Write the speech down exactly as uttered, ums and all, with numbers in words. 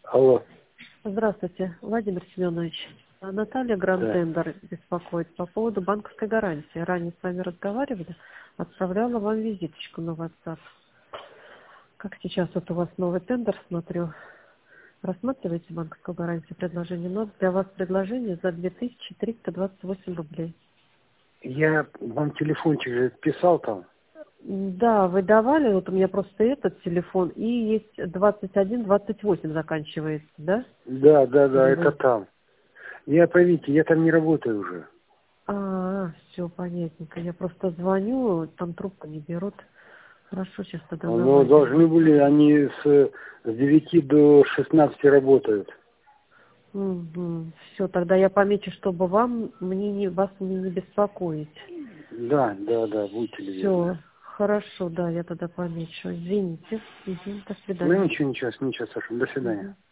Алло. Здравствуйте, Владимир Семенович. А, Наталья Да. Гранд-Тендер беспокоит по поводу банковской гарантии. Ранее с вами разговаривали, отправляла вам визиточку на WhatsApp. Как сейчас вот у вас новый тендер, смотрю, рассматриваете банковскую гарантию предложение, но для вас предложение за две тысячи триста двадцать восемь рублей. Я вам телефончик же писал там. М, Да, вы давали, вот у меня просто этот телефон, и есть двадцать один двадцать восемь заканчивается, да? Да, да, да, Или это вы? там. Я, поймите, я там не работаю уже. А, все понятненько. Я просто звоню, там трубку не берут. Хорошо, сейчас тогда на Но Вайбер должны вам были, скажу. они с, с девяти до шестнадцати работают. Угу. Все, тогда я помечу, чтобы вам мне не вас мне не беспокоить. Да, да, да, будьте любезны. Все, хорошо, да, я тогда помечу. Извините. Угу. До Ну свидания. ничего, ничего, ничего, Саша, до свидания. Угу.